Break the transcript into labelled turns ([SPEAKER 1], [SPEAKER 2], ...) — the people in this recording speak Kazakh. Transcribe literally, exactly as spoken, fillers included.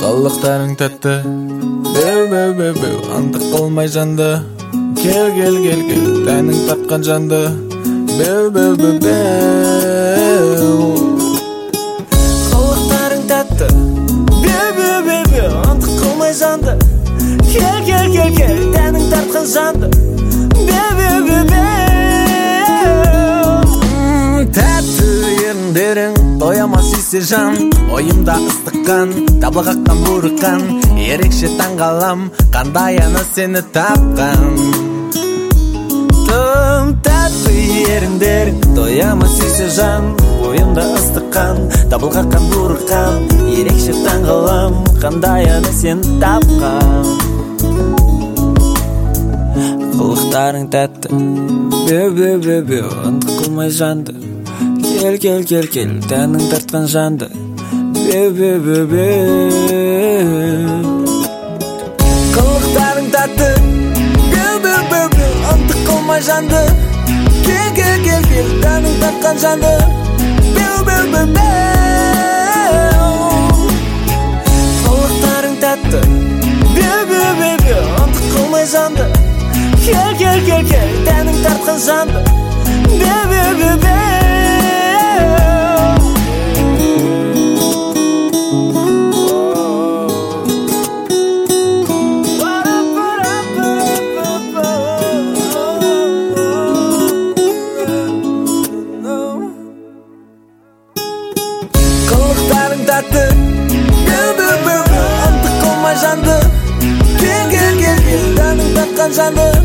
[SPEAKER 1] Qılıqlarың tәтті, беу беу беу беу, антық қылмай жанды. Кел кел кел кел, тәнің тартқан жанды. Беу беу беу беу. Qılıqlarың tәтті, беу беу беу беу, антық қылмай жанды. Кел кел кел кел, тәнің тартқан жанды. Беу беу беу беу. Тәтті еріндерің тоямас исе жан, ойымда ыстыққан, табыл қаққан бұрыққан, ерекше таңғалам, қандай ана сені тапқан. Тым тәтті еріндерің тоямас исе жан, ойымда ыстыққан, табыл қаққан бұрыққан, ерекше таңғалам, қандай ана сені тапқан. Қылықтарың тәтті, беу беу беу беу, антық қылмай жанды. Кел кел кел кел, тәнің тартқан жанды. Беу беу беу беу. Қылықтарың тәтті, беу беу беу беу, антық қылмай жанды. Кел кел кел кел, тәнің тартқан жанды. Беу беу беу беу. Қылықтарың тәтті, беу беу беу беу, антық қылмай жанды. Кел кел кел кел, тәнің тартқан жанды. Беу беу беу беу. Қылықтарың тәтті, беу беу беу беу, антық қылмай жанды. Кел кел кел кел, тәнің тартқан жанды.